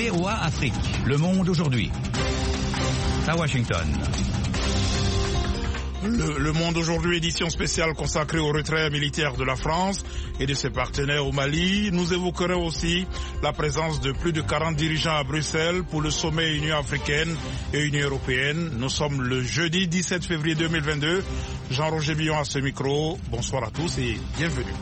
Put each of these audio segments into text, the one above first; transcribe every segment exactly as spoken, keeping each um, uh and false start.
V O A Afrique, Le Monde aujourd'hui. À Washington. Le, le Monde aujourd'hui, édition spéciale consacrée au retrait militaire de la France et de ses partenaires au Mali. Nous évoquerons aussi la présence de plus de quarante dirigeants à Bruxelles pour le sommet Union africaine et Union européenne. Nous sommes le jeudi dix-sept février deux mille vingt-deux. Jean-Roger Billon à ce micro. Bonsoir à tous et bienvenue.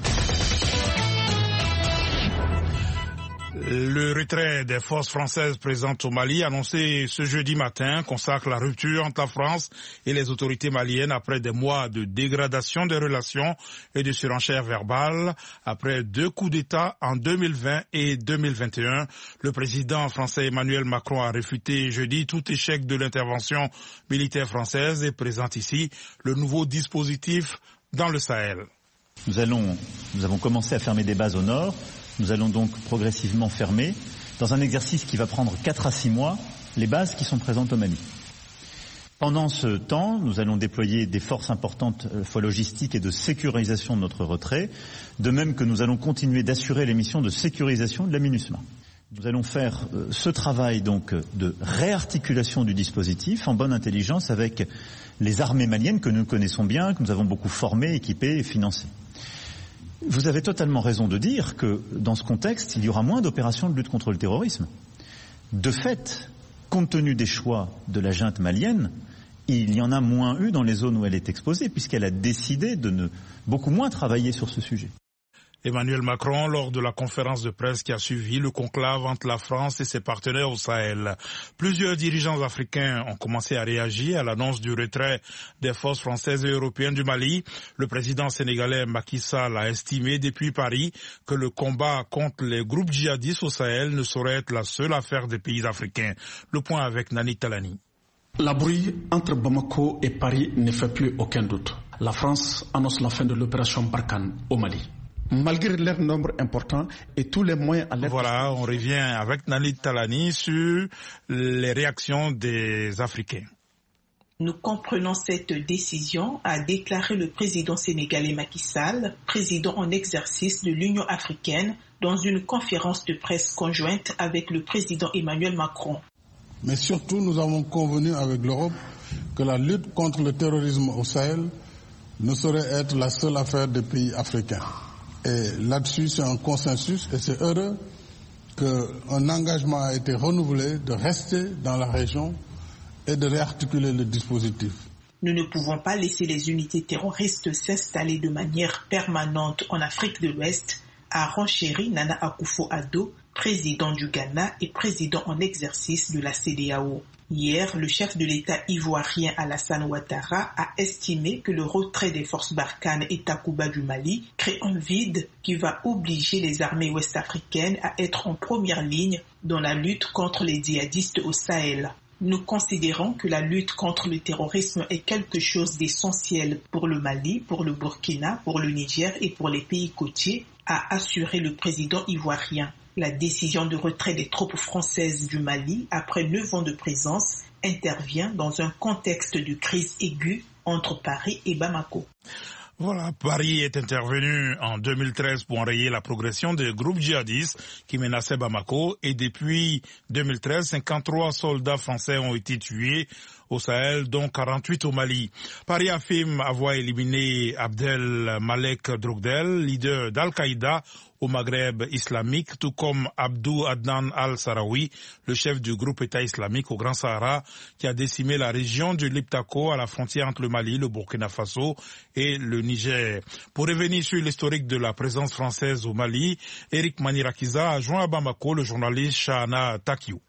Le retrait des forces françaises présentes au Mali, annoncé ce jeudi matin, consacre la rupture entre la France et les autorités maliennes après des mois de dégradation des relations et de surenchère verbale. Après deux coups d'État en deux mille vingt et deux mille vingt et un, le président français Emmanuel Macron a réfuté jeudi tout échec de l'intervention militaire française et présente ici le nouveau dispositif dans le Sahel. Nous allons, nous avons commencé à fermer des bases au nord. Nous allons donc progressivement fermer, dans un exercice qui va prendre quatre à six mois, les bases qui sont présentes au Mali. Pendant ce temps, nous allons déployer des forces importantes euh, logistiques et de sécurisation de notre retrait, de même que nous allons continuer d'assurer les missions de sécurisation de la MINUSMA. Nous allons faire euh, ce travail donc de réarticulation du dispositif en bonne intelligence avec les armées maliennes que nous connaissons bien, que nous avons beaucoup formées, équipées et financées. Vous avez totalement raison de dire que dans ce contexte, il y aura moins d'opérations de lutte contre le terrorisme. De fait, compte tenu des choix de la junte malienne, il y en a moins eu dans les zones où elle est exposée, puisqu'elle a décidé de ne beaucoup moins travailler sur ce sujet. Emmanuel Macron, lors de la conférence de presse qui a suivi le conclave entre la France et ses partenaires au Sahel. Plusieurs dirigeants africains ont commencé à réagir à l'annonce du retrait des forces françaises et européennes du Mali. Le président sénégalais Macky Sall a estimé depuis Paris que le combat contre les groupes djihadistes au Sahel ne saurait être la seule affaire des pays africains. Le point avec Nani Talani. La brouille entre Bamako et Paris ne fait plus aucun doute. La France annonce la fin de l'opération Barkhane au Mali. Malgré leur nombre important et tous les moyens à l'aide... Voilà, on revient avec Nani Talani sur les réactions des Africains. Nous comprenons cette décision, a déclaré le président sénégalais Macky Sall, président en exercice de l'Union africaine, dans une conférence de presse conjointe avec le président Emmanuel Macron. Mais surtout, nous avons convenu avec l'Europe que la lutte contre le terrorisme au Sahel ne saurait être la seule affaire des pays africains. Et là-dessus, c'est un consensus et c'est heureux qu'un engagement a été renouvelé de rester dans la région et de réarticuler le dispositif. Nous ne pouvons pas laisser les unités terroristes s'installer de manière permanente en Afrique de l'Ouest, a renchéri Nana Akufo-Addo, président du Ghana et président en exercice de la C E D E A O. Hier, le chef de l'État ivoirien Alassane Ouattara a estimé que le retrait des forces Barkhane et Takuba du Mali crée un vide qui va obliger les armées ouest-africaines à être en première ligne dans la lutte contre les djihadistes au Sahel. Nous considérons que la lutte contre le terrorisme est quelque chose d'essentiel pour le Mali, pour le Burkina, pour le Niger et pour les pays côtiers, a assuré le président ivoirien. La décision de retrait des troupes françaises du Mali, après neuf ans de présence, intervient dans un contexte de crise aiguë entre Paris et Bamako. Voilà, Paris est intervenu en deux mille treize pour enrayer la progression des groupes djihadistes qui menaçaient Bamako et depuis deux mille treize, cinquante-trois soldats français ont été tués au Sahel, dont quarante-huit au Mali. Paris affirme avoir éliminé Abdel Malek Drogdel, leader d'Al-Qaïda au Maghreb islamique, tout comme Abdou Adnan al-Sarawi, le chef du groupe État islamique au Grand Sahara, qui a décimé la région du Liptako à la frontière entre le Mali, le Burkina Faso et le Niger. Pour revenir sur l'historique de la présence française au Mali, Eric Manirakiza a joint à Bamako le journaliste Shahana Takiou.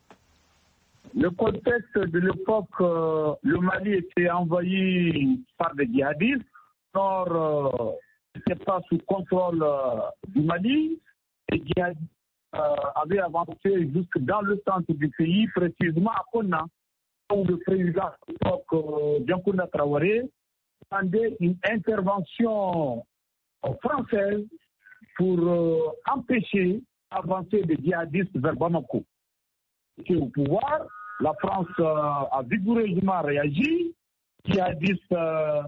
Le contexte de l'époque, euh, le Mali était envahi par des djihadistes. Or, euh, c'était pas sous contrôle euh, du Mali. Les djihadistes euh, avaient avancé jusque dans le centre du pays, précisément à Konna, où le président de l'époque, euh, Diankounda Traoré, demandait une intervention euh, française pour euh, empêcher d'avancer des djihadistes vers Bamako. Et au pouvoir, la France euh, a vigoureusement réagi. Les djihadistes euh,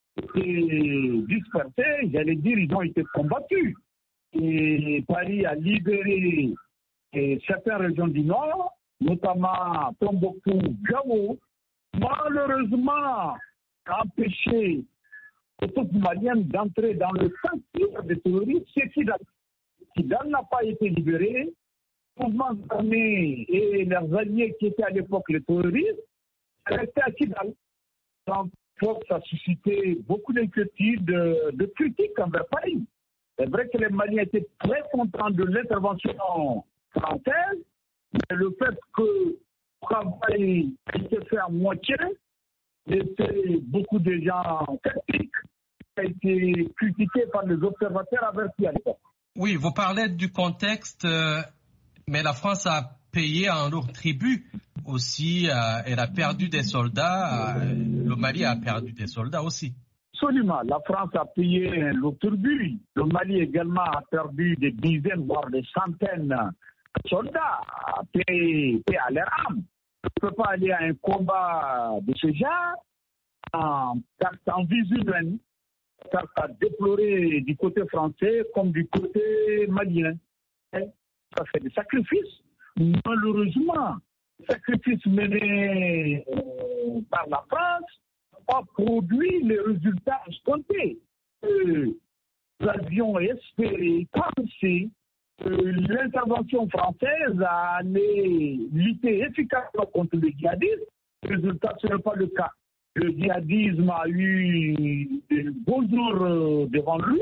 étaient dispersés, j'allais dire, ils ont été combattus. Et Paris a libéré et certaines régions du Nord, notamment Tombouctou, Gao, malheureusement empêché les troupes maliennes d'entrer dans le centre des terroristes, c'est Kidal. Kidal n'a pas été libéré. Les mouvements armés et leurs alliés qui étaient à l'époque les terroristes restaient à Kidal. Donc, ça a suscité beaucoup d'inquiétudes, de, de critiques envers Paris. C'est vrai que les Maliens étaient très contents de l'intervention française, mais le fait que le travail a été fait à moitié, laissait beaucoup de gens sceptiques, a été critiqué par les observateurs avertis à l'époque. Oui, vous parlez du contexte, euh, mais la France a payé un lourd tribut aussi. Euh, elle a perdu des soldats. Euh, le Mali a perdu des soldats aussi. Absolument. La France a payé un lourd tribut. Le Mali également a perdu des dizaines, voire des centaines de soldats. Payé à leur âme. On ne peut pas aller à un combat de ce genre en, en visuel. Ça a déploré du côté français comme du côté malien. Ça fait des sacrifices. Malheureusement, les sacrifices menés euh, par la France n'ont pas produit les résultats escomptés. Euh, nous avions espéré, pensé que l'intervention française allait lutter efficacement contre le djihadisme. Le résultat, ce n'est pas le cas. Le djihadisme a eu de beaux jours devant lui.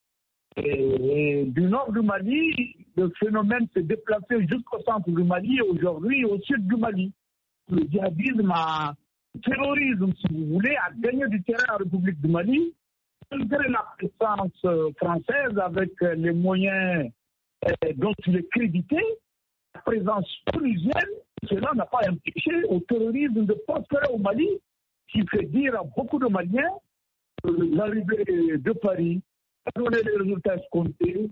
Et, et du nord du Mali, le phénomène s'est déplacé jusqu'au centre du Mali et aujourd'hui au sud du Mali. Le djihadisme, a, le terrorisme, si vous voulez, a gagné du terrain à la République du Mali. Malgré la présence française avec les moyens eh, dont il est crédité, la présence tunisienne, cela n'a pas empêché au terrorisme de prospérer au Mali, qui fait dire à beaucoup de Maliens que l'arrivée de Paris a donné les résultats escomptés,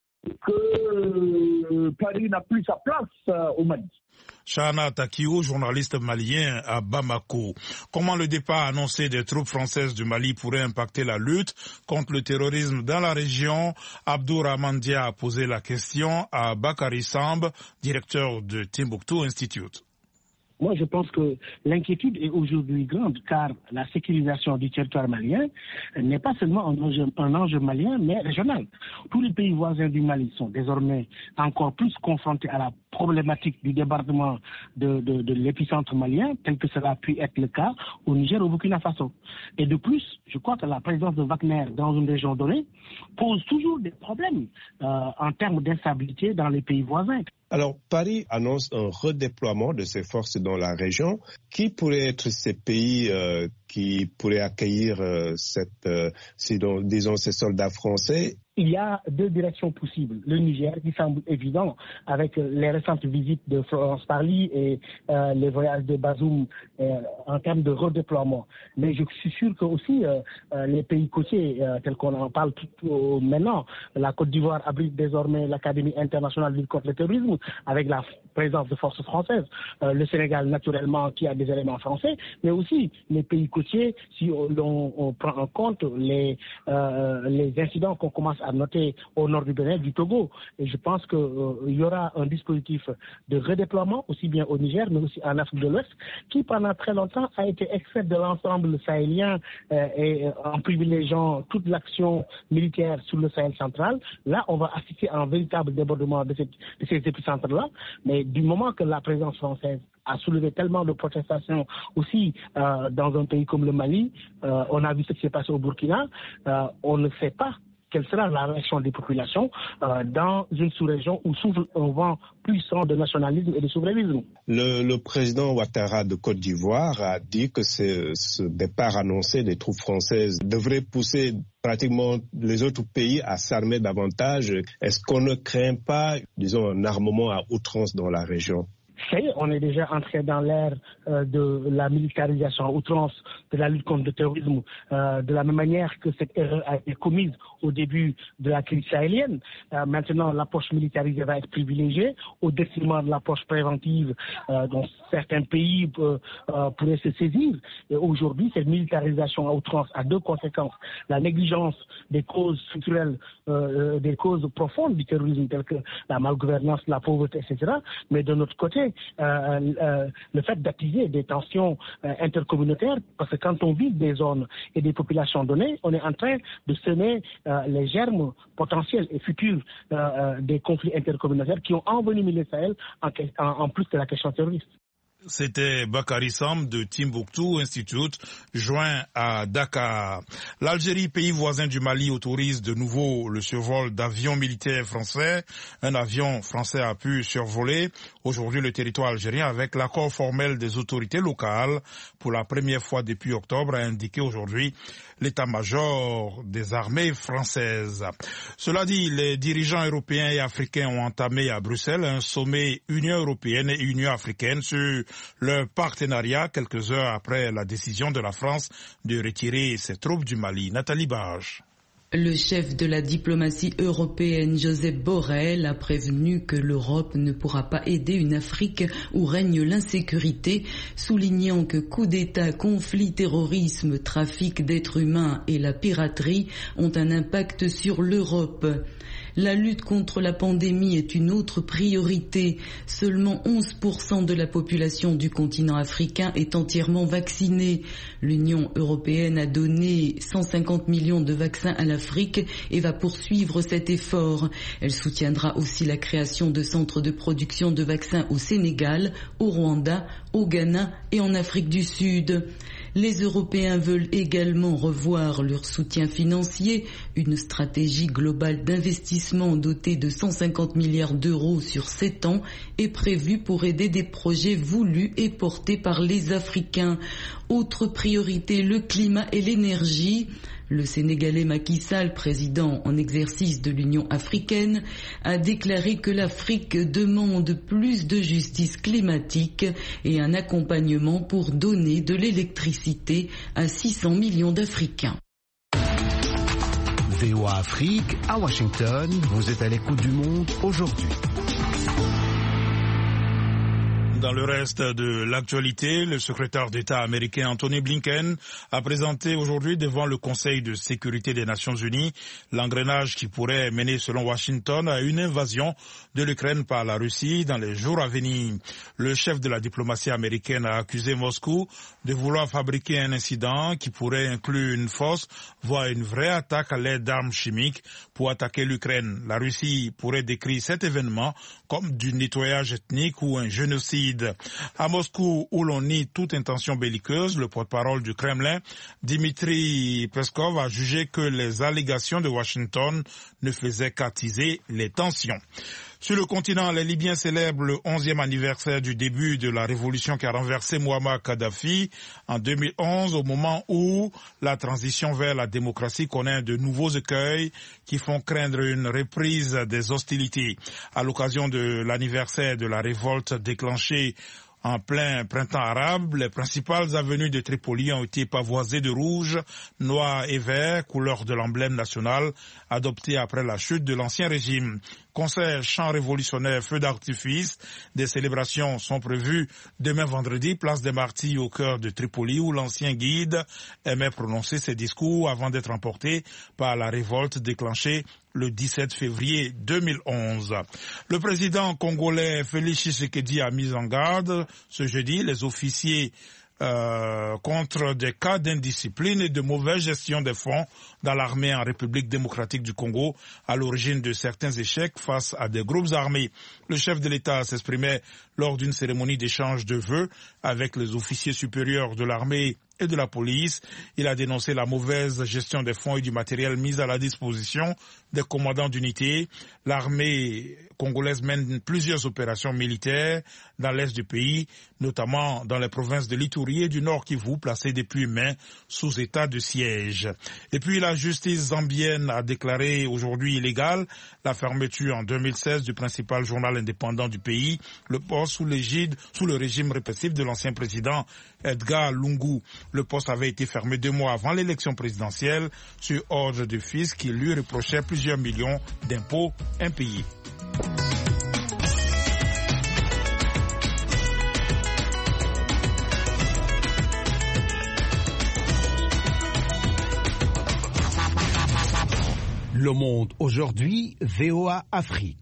que Paris n'a plus sa place au Mali. Chana Takio, journaliste malien à Bamako. Comment le départ annoncé des troupes françaises du Mali pourrait impacter la lutte contre le terrorisme dans la région? Abdourahmane Dia a posé la question à Bakary Samb, directeur de Timbuktu Institute. Moi, je pense que l'inquiétude est aujourd'hui grande car la sécurisation du territoire malien n'est pas seulement un enjeu, un enjeu malien, mais régional. Tous les pays voisins du Mali sont désormais encore plus confrontés à la problématique du débordement de, de, de l'épicentre malien, tel que cela a pu être le cas au Niger, au Burkina Faso. Et de plus, je crois que la présence de Wagner dans une région donnée pose toujours des problèmes euh, en termes d'instabilité dans les pays voisins. Alors, Paris annonce un redéploiement de ses forces dans la région. Qui pourraient être ces pays euh, qui pourraient accueillir euh, cette, euh, ces, disons, ces soldats français? Il y a deux directions possibles. Le Niger, qui semble évident, avec les récentes visites de Florence Parly et euh, les voyages de Bazoum euh, en termes de redéploiement. Mais je suis sûr que aussi euh, euh, les pays côtiers, euh, tels qu'on en parle tout, tout, maintenant, la Côte d'Ivoire abrite désormais l'Académie internationale de lutte contre le terrorisme, avec la présence de forces françaises. Euh, le Sénégal, naturellement, qui a des éléments français, mais aussi les pays côtiers, si on, on, on prend en compte les, euh, les incidents qu'on commence à noter au nord du Bénin, du Togo. Et je pense qu'il euh, y aura un dispositif de redéploiement, aussi bien au Niger, mais aussi en Afrique de l'Ouest, qui pendant très longtemps a été extrait de l'ensemble sahélien euh, et euh, en privilégiant toute l'action militaire sur le Sahel central. Là, on va assister à un véritable débordement de, cette, de ces épicentres-là. Mais du moment que la présence française a soulevé tellement de protestations aussi euh, dans un pays comme le Mali, euh, on a vu ce qui s'est passé au Burkina, euh, on ne sait pas quelle sera la réaction des populations euh, dans une sous-région où souffle un vent puissant de nationalisme et de souverainisme. Le, le président Ouattara de Côte d'Ivoire a dit que ce, ce départ annoncé des troupes françaises devrait pousser pratiquement les autres pays à s'armer davantage. Est-ce qu'on ne craint pas, disons, un armement à outrance dans la région? Ça y est, on est déjà entré dans l'ère euh, de la militarisation à outrance de la lutte contre le terrorisme, euh, de la même manière que cette erreur a été commise au début de la crise sahélienne. Euh, maintenant, l'approche militarisée va être privilégiée au détriment de l'approche préventive euh, dont certains pays euh, euh, pourraient se saisir. Et aujourd'hui, cette militarisation à outrance a deux conséquences. La négligence des causes structurelles, euh, des causes profondes du terrorisme, telles que la malgouvernance, la pauvreté, et cetera. Mais de notre côté, Euh, euh, le fait d'attiser des tensions euh, intercommunautaires, parce que quand on vise des zones et des populations données, on est en train de semer euh, les germes potentiels et futurs euh, euh, des conflits intercommunautaires qui ont envenimé le Sahel en, en, en plus de la question terroriste. C'était Bakary Sam de Timbuktu Institute, joint à Dakar. L'Algérie, pays voisin du Mali, autorise de nouveau le survol d'avions militaires français. Un avion français a pu survoler aujourd'hui le territoire algérien avec l'accord formel des autorités locales pour la première fois depuis octobre, a indiqué aujourd'hui l'état-major des armées françaises. Cela dit, les dirigeants européens et africains ont entamé à Bruxelles un sommet Union européenne et Union africaine sur leur partenariat quelques heures après la décision de la France de retirer ses troupes du Mali. Nathalie Barge. Le chef de la diplomatie européenne, Josep Borrell, a prévenu que l'Europe ne pourra pas aider une Afrique où règne l'insécurité, soulignant que coups d'État, conflits, terrorisme, trafic d'êtres humains et la piraterie ont un impact sur l'Europe. La lutte contre la pandémie est une autre priorité. Seulement onze pour cent de la population du continent africain est entièrement vaccinée. L'Union européenne a donné cent cinquante millions de vaccins à l'Afrique et va poursuivre cet effort. Elle soutiendra aussi la création de centres de production de vaccins au Sénégal, au Rwanda, au Ghana et en Afrique du Sud. Les Européens veulent également revoir leur soutien financier. Une stratégie globale d'investissement dotée de cent cinquante milliards d'euros sur sept ans est prévue pour aider des projets voulus et portés par les Africains. Autre priorité, le climat et l'énergie. Le Sénégalais Macky Sall, président en exercice de l'Union africaine, a déclaré que l'Afrique demande plus de justice climatique et un accompagnement pour donner de l'électricité à six cents millions d'Africains. V O A Afrique, à Washington, vous êtes à l'écoute du monde aujourd'hui. Dans le reste de l'actualité, le secrétaire d'État américain Anthony Blinken a présenté aujourd'hui devant le Conseil de sécurité des Nations Unies l'engrenage qui pourrait mener, selon Washington, à une invasion de l'Ukraine par la Russie dans les jours à venir. Le chef de la diplomatie américaine a accusé Moscou de vouloir fabriquer un incident qui pourrait inclure une fausse, voire une vraie attaque à l'aide d'armes chimiques pour attaquer l'Ukraine. La Russie pourrait décrire cet événement comme du nettoyage ethnique ou un génocide. À Moscou, où l'on nie toute intention belliqueuse, le porte-parole du Kremlin, Dmitry Peskov, a jugé que les allégations de Washington ne faisaient qu'attiser les tensions. Sur le continent, les Libyens célèbrent le onzième anniversaire du début de la révolution qui a renversé Mouammar Kadhafi en deux mille onze, au moment où la transition vers la démocratie connaît de nouveaux écueils qui font craindre une reprise des hostilités. À l'occasion de l'anniversaire de la révolte déclenchée en plein printemps arabe, les principales avenues de Tripoli ont été pavoisées de rouge, noir et vert, couleur de l'emblème national adopté après la chute de l'ancien régime. Concerts, chants révolutionnaires, feux d'artifice, des célébrations sont prévues demain vendredi, place des Martyrs au cœur de Tripoli, où l'ancien guide aimait prononcer ses discours avant d'être emporté par la révolte déclenchée le dix-sept février deux mille onze. Le président congolais Félix Tshisekedi a mis en garde ce jeudi les officiers Euh, contre des cas d'indiscipline et de mauvaise gestion des fonds dans l'armée en République démocratique du Congo, à l'origine de certains échecs face à des groupes armés. Le chef de l'État s'exprimait lors d'une cérémonie d'échange de vœux avec les officiers supérieurs de l'armée et de la police. Il a dénoncé la mauvaise gestion des fonds et du matériel mis à la disposition des commandants d'unités. L'armée congolaise mène plusieurs opérations militaires dans l'est du pays, notamment dans les provinces de l'Ituri et du Nord Kivu, placées depuis mai sous état de siège. Et puis la justice zambienne a déclaré aujourd'hui illégale la fermeture en deux mille seize du principal journal indépendant du pays, Le Poste, sous l'égide, sous le régime répressif de l'ancien président Edgar Lungu. Le Poste avait été fermé deux mois avant l'élection présidentielle sur ordre du fils qui lui reprochait plusieurs millions d'impôts impayés. Le Monde aujourd'hui, V O A Afrique.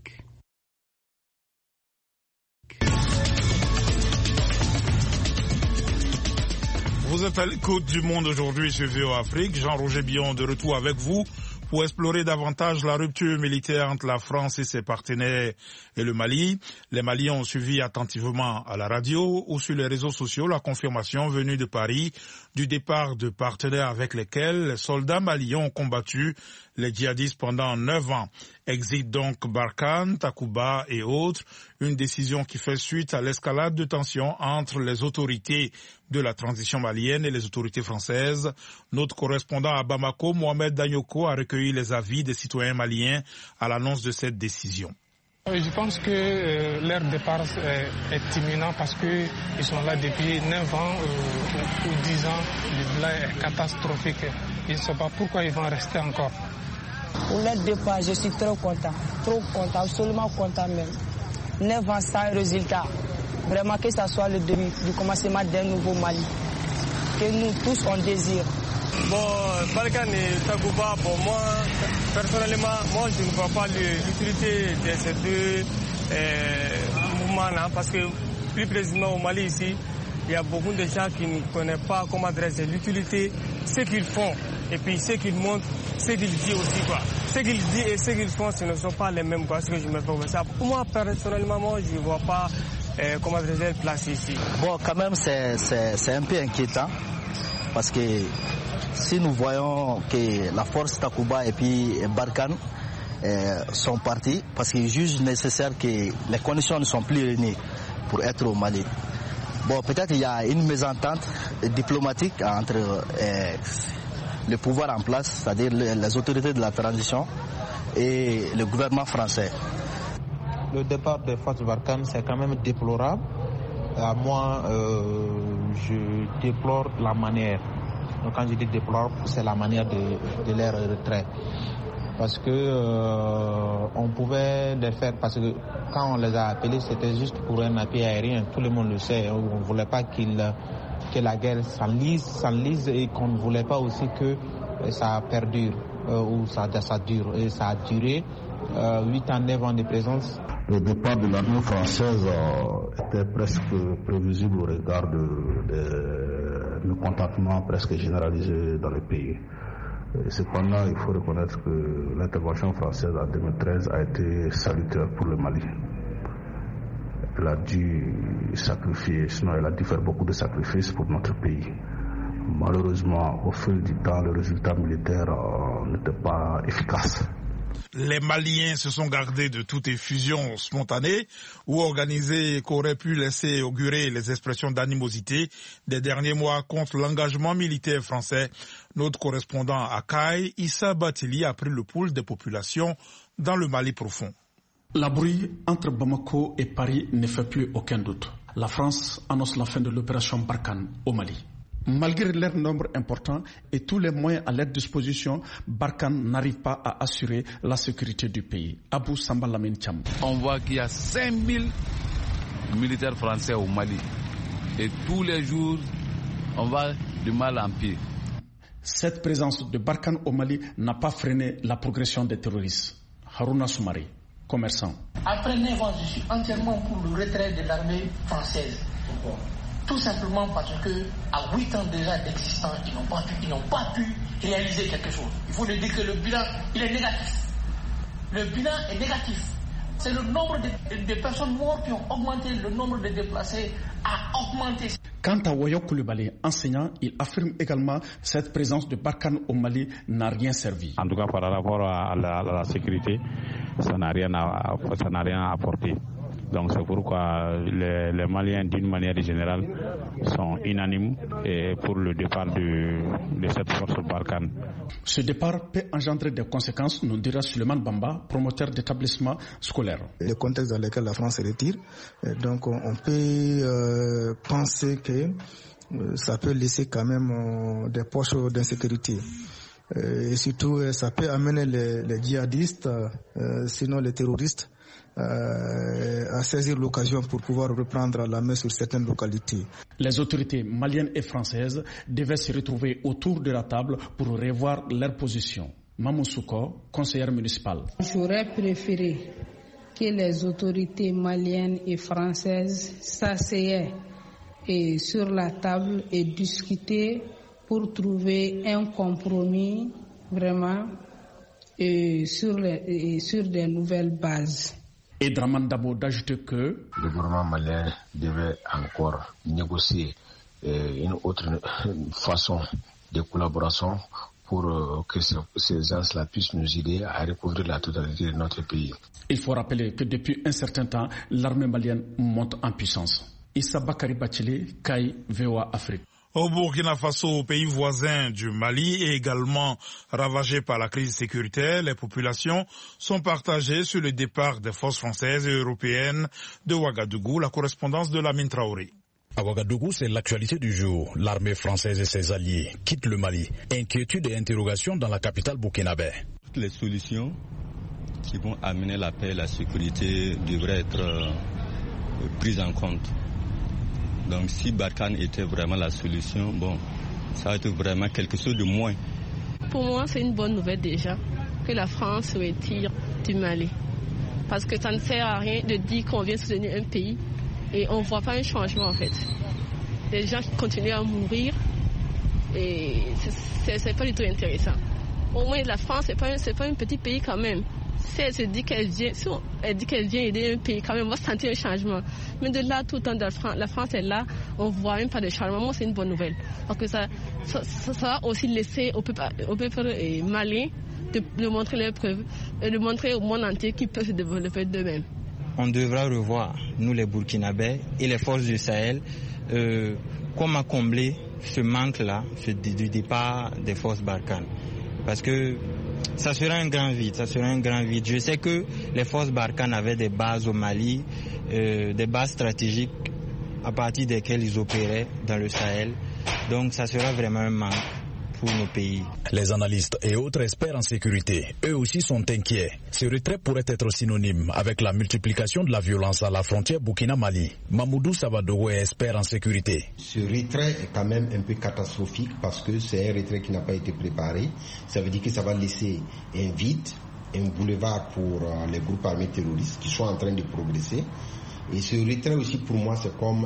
Vous êtes à l'écoute du Monde aujourd'hui sur V O A Afrique. Jean-Roger Billon de retour avec vous pour explorer davantage la rupture militaire entre la France et ses partenaires et le Mali. Les Maliens ont suivi attentivement à la radio ou sur les réseaux sociaux la confirmation venue de Paris du départ de partenaires avec lesquels les soldats maliens ont combattu les djihadistes pendant neuf ans. Exit donc Barkhane, Takuba et autres, une décision qui fait suite à l'escalade de tensions entre les autorités de la transition malienne et les autorités françaises. Notre correspondant à Bamako, Mohamed Danyoko, a recueilli les avis des citoyens maliens à l'annonce de cette décision. Je pense que euh, leur départ euh, est imminent parce qu'ils sont là depuis neuf ans euh, ou dix ans. Le bilan est catastrophique. Je ne sais pas pourquoi ils vont rester encore. Pour leur départ, je suis trop content, trop content, absolument content même. neuf ans sans résultat. Vraiment que ça soit le début du commencement d'un nouveau Mali. Que nous tous on désire. Bon, Barkhane et Takuba, bon, moi, personnellement, moi, je ne vois pas l'utilité de ces deux euh, mouvements-là, parce que plus précisément au Mali ici, il y a beaucoup de gens qui ne connaissent pas comment adresser l'utilité, ce qu'ils font, et puis ce qu'ils montrent, ce qu'ils disent aussi, quoi. Ce qu'ils disent et ce qu'ils font, ce ne sont pas les mêmes, quoi, ce que je me fais ça. Pour moi, personnellement, moi, je ne vois pas euh, comment adresser la place ici. Bon, quand même, c'est, c'est, c'est un peu inquiétant, parce que si nous voyons que la force Takuba et puis Barkhane euh, sont partis, parce qu'ils jugent nécessaire que les conditions ne sont plus réunies pour être au Mali. Bon, peut-être il y a une mésentente diplomatique entre euh, le pouvoir en place, c'est-à-dire les autorités de la transition et le gouvernement français. Le départ des forces Barkhane, c'est quand même déplorable. À moi, euh, je déplore la manière. Donc quand je dis déplorable, c'est la manière de, de leur retrait. Parce que euh, on pouvait les faire, parce que quand on les a appelés, c'était juste pour un appui aérien. Tout le monde le sait. On ne voulait pas qu'il, que la guerre s'enlise, s'enlise et qu'on ne voulait pas aussi que ça perdure euh, ou ça, ça dure. Et ça a duré euh, huit ans, neuf ans de présence. Le départ de l'armée française euh, était presque prévisible au regard de, de, de contentement presque généralisé dans le pays. Et cependant, il faut reconnaître que l'intervention française en deux mille treize a été salutaire pour le Mali. Elle a dû sacrifier, sinon elle a dû faire beaucoup de sacrifices pour notre pays. Malheureusement, au fil du temps, le résultat militaire euh, n'était pas efficace. Les Maliens se sont gardés de toute effusion spontanée ou organisée qu'auraient pu laisser augurer les expressions d'animosité des derniers mois contre l'engagement militaire français. Notre correspondant à Caille, Issa Batili, a pris le pouls des populations dans le Mali profond. La bruit entre Bamako et Paris ne fait plus aucun doute. La France annonce la fin de l'opération Barkhane au Mali. Malgré leur nombre important et tous les moyens à leur disposition, Barkhane n'arrive pas à assurer la sécurité du pays. Abou Samba Lamine Thiam. On voit qu'il y a cinq mille militaires français au Mali. Et tous les jours, on va du mal en pire. Cette présence de Barkhane au Mali n'a pas freiné la progression des terroristes. Harouna Soumari, commerçant. Après neuf ans, je suis entièrement pour le retrait de l'armée française. Pourquoi ? Tout simplement parce que à huit ans déjà d'existence, ils n'ont pas pu, ils n'ont pas pu réaliser quelque chose. Il faut le dire que le bilan, il est négatif. Le bilan est négatif. C'est le nombre de, de personnes mortes qui ont augmenté, le nombre de déplacés a augmenté. Quant à Wayo Koulibaly, enseignant, il affirme également que cette présence de Barkhane au Mali n'a rien servi. En tout cas, par rapport à la, à la sécurité, ça n'a rien, à, ça n'a rien apporté. Donc c'est pourquoi les, les Maliens, d'une manière générale, sont unanimes et pour le départ de, de cette force Barkhane. Ce départ peut engendrer des conséquences, nous dira Suleiman Bamba, promoteur d'établissements scolaires. Le contexte dans lequel la France se retire, donc on peut euh, penser que euh, ça peut laisser quand même euh, des poches d'insécurité. Et surtout, ça peut amener les, les djihadistes, euh, sinon les terroristes, Euh, à saisir l'occasion pour pouvoir reprendre la main sur certaines localités. Les autorités maliennes et françaises devaient se retrouver autour de la table pour revoir leur position. Mamou Souko, conseillère municipale. J'aurais préféré que les autorités maliennes et françaises s'asseyaient et sur la table et discutaient pour trouver un compromis vraiment et sur, les, et sur des nouvelles bases. Et Draman Dabo d'ajouter que le gouvernement malien devait encore négocier euh, une autre façon de collaboration pour euh, que ces, ces gens-là puissent nous aider à recouvrir la totalité de notre pays. Il faut rappeler que depuis un certain temps, l'armée malienne monte en puissance. Issa Bakari Bachili, Kai, V O A Afrique. Au Burkina Faso, pays voisin du Mali, et également ravagé par la crise sécuritaire, les populations sont partagées sur le départ des forces françaises et européennes de Ouagadougou. La correspondance de Lamine Traoré. À Ouagadougou, c'est l'actualité du jour. L'armée française et ses alliés quittent le Mali. Inquiétude et interrogation dans la capitale burkinabé. Toutes les solutions qui vont amener la paix et la sécurité devraient être euh, prises en compte. Donc si Barkhane était vraiment la solution, bon, ça va être vraiment quelque chose de moins. Pour moi, c'est une bonne nouvelle déjà que la France se retire du Mali. Parce que ça ne sert à rien de dire qu'on vient soutenir un pays et on ne voit pas un changement en fait. Les gens qui continuent à mourir et c'est pas du tout intéressant. Au moins la France, c'est pas, c'est pas un petit pays quand même. Si elle se dit qu'elle vient, si elle dit qu'elle vient aider un pays, quand même, on va sentir un changement. Mais de là, tout le temps, la France, la France est là, on ne voit même pas de changement. Moi, c'est une bonne nouvelle. Parce que ça, ça, ça, ça va aussi laisser au peuple, au peuple malien de, de montrer leurs preuves et de montrer au monde entier qu'ils peuvent se développer d'eux-mêmes. On devra revoir, nous les Burkinabés et les forces du Sahel, euh, comment combler ce manque-là, ce, du départ des forces Barkhane. Parce que ça sera un grand vide, ça sera un grand vide. Je sais que les forces Barkhane avaient des bases au Mali, euh, des bases stratégiques à partir desquelles ils opéraient dans le Sahel. Donc ça sera vraiment un manque pour nos pays. Les analystes et autres experts en sécurité, eux aussi sont inquiets. Ce retrait pourrait être synonyme avec la multiplication de la violence à la frontière Burkina-Mali. Mamoudou Savadogo est expert en sécurité. Ce retrait est quand même un peu catastrophique parce que c'est un retrait qui n'a pas été préparé. Ça veut dire que ça va laisser un vide, un boulevard pour les groupes armés terroristes qui sont en train de progresser. Et ce retrait aussi pour moi c'est comme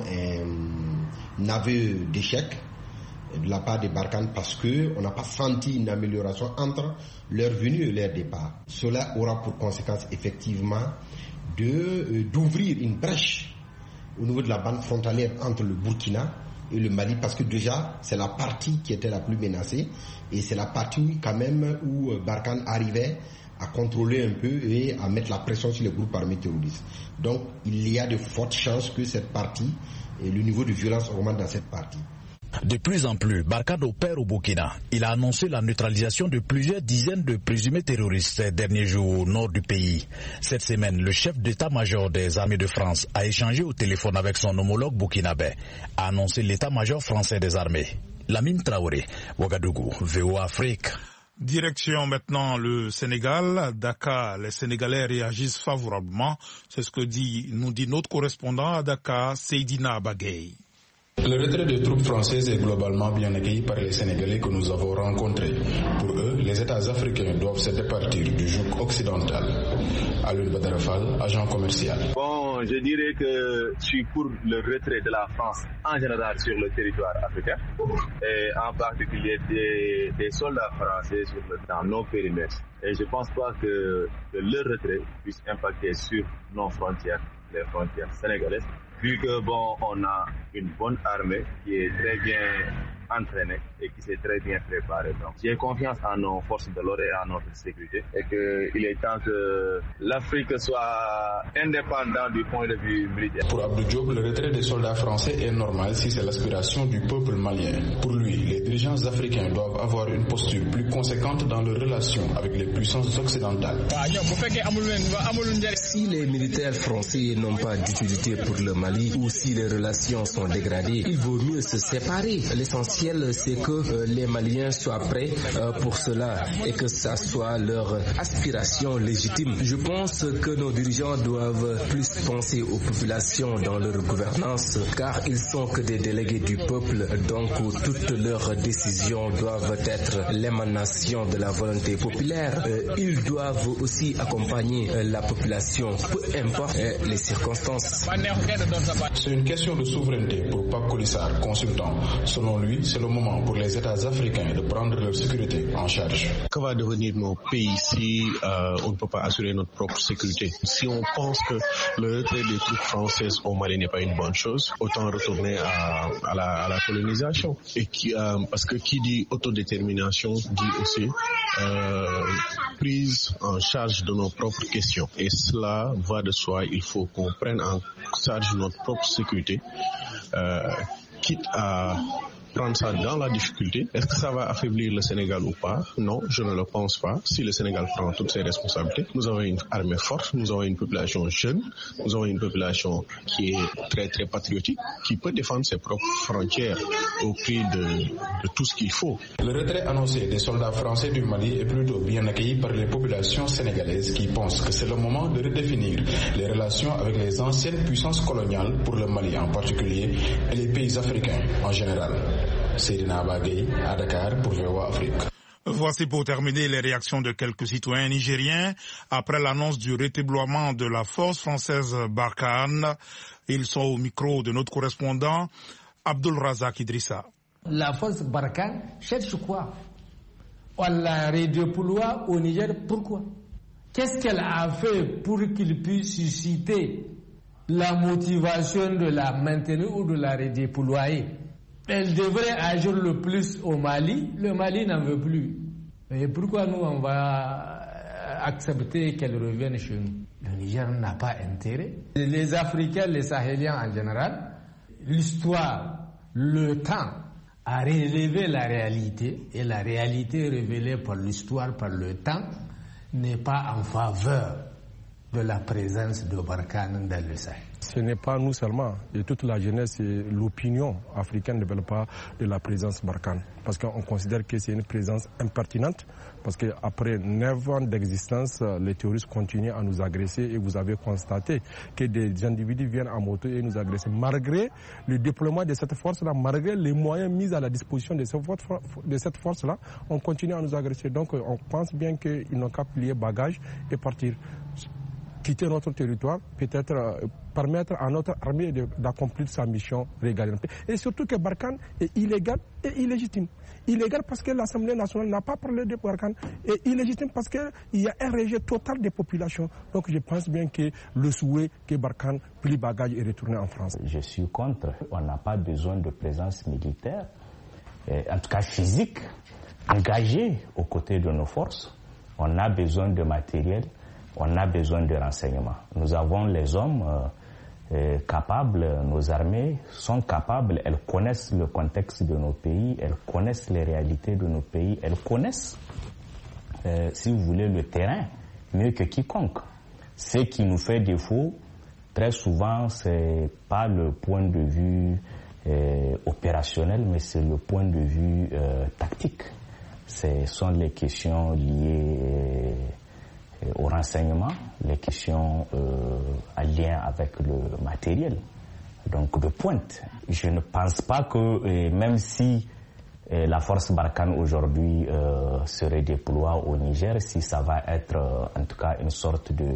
un aveu d'échec de la part des Barkhane parce qu'on n'a pas senti une amélioration entre leur venue et leur départ. Cela aura pour conséquence effectivement de, euh, d'ouvrir une brèche au niveau de la bande frontalière entre le Burkina et le Mali parce que déjà c'est la partie qui était la plus menacée et c'est la partie quand même où euh, Barkhane arrivait à contrôler un peu et à mettre la pression sur les groupes armés terroristes. Donc il y a de fortes chances que cette partie et le niveau de violence augmente dans cette partie. De plus en plus, Barkhane opère au Burkina. Il a annoncé la neutralisation de plusieurs dizaines de présumés terroristes ces derniers jours au nord du pays. Cette semaine, le chef d'état-major des armées de France a échangé au téléphone avec son homologue burkinabé, a annoncé l'état-major français des armées. Lamine Traoré, Ouagadougou, V O A Afrique. Direction maintenant le Sénégal. À Dakar, les Sénégalais réagissent favorablement. C'est ce que dit, nous dit notre correspondant à Dakar, Seydina Bagay. Le retrait des troupes françaises est globalement bien accueilli par les Sénégalais que nous avons rencontrés. Pour eux, les États africains doivent se départir du joug occidental. Alun Badarafal, agent commercial. Bon, je dirais que je suis pour le retrait de la France en général sur le territoire africain et en particulier des, des soldats français sur le, dans nos périmètres. Et je ne pense pas que, que leur retrait puisse impacter sur nos frontières, les frontières sénégalaises, vu que bon, on a une bonne armée qui est très bien entraînée et qui s'est très bien préparée. Donc, j'ai confiance en nos forces de l'ordre et en notre sécurité et qu'il est temps que l'Afrique soit indépendante du point de vue militaire. Pour Abdou Diop, le retrait des soldats français est normal si c'est l'aspiration du peuple malien. Pour lui, les dirigeants africains doivent avoir une posture plus conséquente dans leurs relations avec les puissances occidentales. Si les militaires français n'ont pas d'utilité pour le Mali ou si les relations sont dégradées, il vaut mieux se séparer. L'essentiel, c'est que euh, les Maliens soient prêts euh, pour cela et que ça soit leur aspiration légitime. Je pense que nos dirigeants doivent plus penser aux populations dans leur gouvernance, car ils sont que des délégués du peuple, donc toutes leurs décisions doivent être l'émanation de la volonté populaire. Euh, ils doivent aussi accompagner euh, la population, peu importe euh, les circonstances. C'est une question de souveraineté pour Pape Colissar, consultant. Selon lui, c'est le moment pour les États africains de prendre leur sécurité en charge. Que va devenir nos pays si euh, on ne peut pas assurer notre propre sécurité? Si on pense que le retrait des troupes françaises au Mali n'est pas une bonne chose, autant retourner à, à, la, à la colonisation. Et qui, euh, parce que qui dit autodétermination dit aussi euh, prise en charge de nos propres questions. Et cela va de soi, il faut qu'on prenne en charge notre propre sécurité, euh, quitte à prendre ça dans la difficulté. Est-ce que ça va affaiblir le Sénégal ou pas? Non, je ne le pense pas. Si le Sénégal prend toutes ses responsabilités, nous avons une armée forte, nous avons une population jeune, nous avons une population qui est très très patriotique, qui peut défendre ses propres frontières au prix de, de tout ce qu'il faut. Le retrait annoncé des soldats français du Mali est plutôt bien accueilli par les populations sénégalaises qui pensent que c'est le moment de redéfinir les relations avec les anciennes puissances coloniales, pour le Mali en particulier, et les pays africains en général. Seydina Bagay à Dakar pour V O A Afrique. Voici pour terminer les réactions de quelques citoyens nigériens après l'annonce du redéploiement de la force française Barkhane. Ils sont au micro de notre correspondant Abdul Razak Idrissa. La force Barkhane cherche quoi? On la redéploie au Niger, pourquoi? Qu'est-ce qu'elle a fait pour qu'il puisse susciter la motivation de la maintenir ou de la redéployer? Elle devrait agir le plus au Mali. Le Mali n'en veut plus. Et pourquoi nous, on va accepter qu'elle revienne chez nous? Le Niger n'a pas intérêt. Les Africains, les Sahéliens en général, l'histoire, le temps a révélé la réalité. Et la réalité révélée par l'histoire, par le temps, n'est pas en faveur de la présence de Barkhane dans le Sahel. Ce n'est pas nous seulement, et toute la jeunesse et l'opinion africaine ne veulent pas de la présence Barkhane. Parce qu'on considère que c'est une présence impertinente, parce qu'après neuf ans d'existence, les terroristes continuent à nous agresser et vous avez constaté que des individus viennent en moto et nous agressent. Malgré le déploiement de cette force-là, malgré les moyens mis à la disposition de cette force-là, on continue à nous agresser. Donc on pense bien qu'ils n'ont qu'à plier bagages et partir. Quitter notre territoire, peut-être euh, permettre à notre armée de, d'accomplir sa mission régalienne. Et surtout que Barkhane est illégal et illégitime. Illégal parce que l'Assemblée nationale n'a pas parlé de Barkhane, et illégitime parce qu'il y a un rejet total des populations. Donc je pense bien que le souhait que Barkhane plie bagage et retourne en France. Je suis contre. On n'a pas besoin de présence militaire, en tout cas physique, engagée aux côtés de nos forces. On a besoin de matériel. On a besoin de renseignements. Nous avons les hommes euh, euh, capables, nos armées sont capables, elles connaissent le contexte de nos pays, elles connaissent les réalités de nos pays, elles connaissent, euh, si vous voulez, le terrain mieux que quiconque. Ce qui nous fait défaut, très souvent, c'est pas le point de vue euh, opérationnel, mais c'est le point de vue euh, tactique. Ce sont les questions liées euh, au renseignement, les questions euh, en lien avec le matériel, donc de pointe. Je ne pense pas que, euh, même si euh, la force Barkhane aujourd'hui euh, se redéploie au Niger, si ça va être euh, en tout cas une sorte de,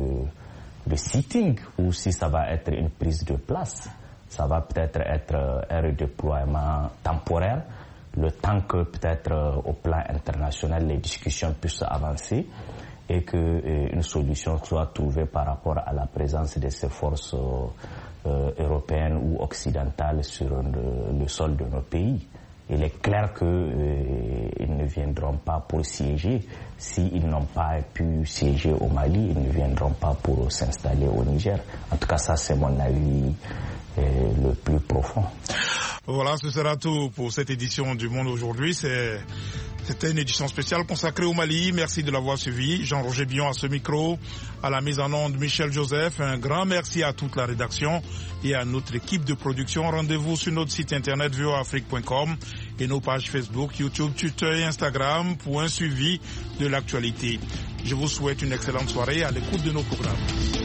de sitting, ou si ça va être une prise de place, ça va peut-être être euh, un redéploiement temporaire, le temps que peut-être euh, au plan international les discussions puissent avancer. et qu'une solution soit trouvée par rapport à la présence de ces forces euh, européennes ou occidentales sur le, le sol de nos pays. Il est clair qu'ils euh, ne viendront pas pour siéger. S'ils n'ont pas pu siéger au Mali, ils ne viendront pas pour s'installer au Niger. En tout cas, ça c'est mon avis euh, le plus profond. Voilà, ce sera tout pour cette édition du Monde aujourd'hui. C'est... C'était une édition spéciale consacrée au Mali. Merci de l'avoir suivi. Jean-Roger Billon à ce micro, à la mise en onde Michel Joseph. Un grand merci à toute la rédaction et à notre équipe de production. Rendez-vous sur notre site internet v o afrique point com et nos pages Facebook, YouTube, Twitter et Instagram pour un suivi de l'actualité. Je vous souhaite une excellente soirée à l'écoute de nos programmes.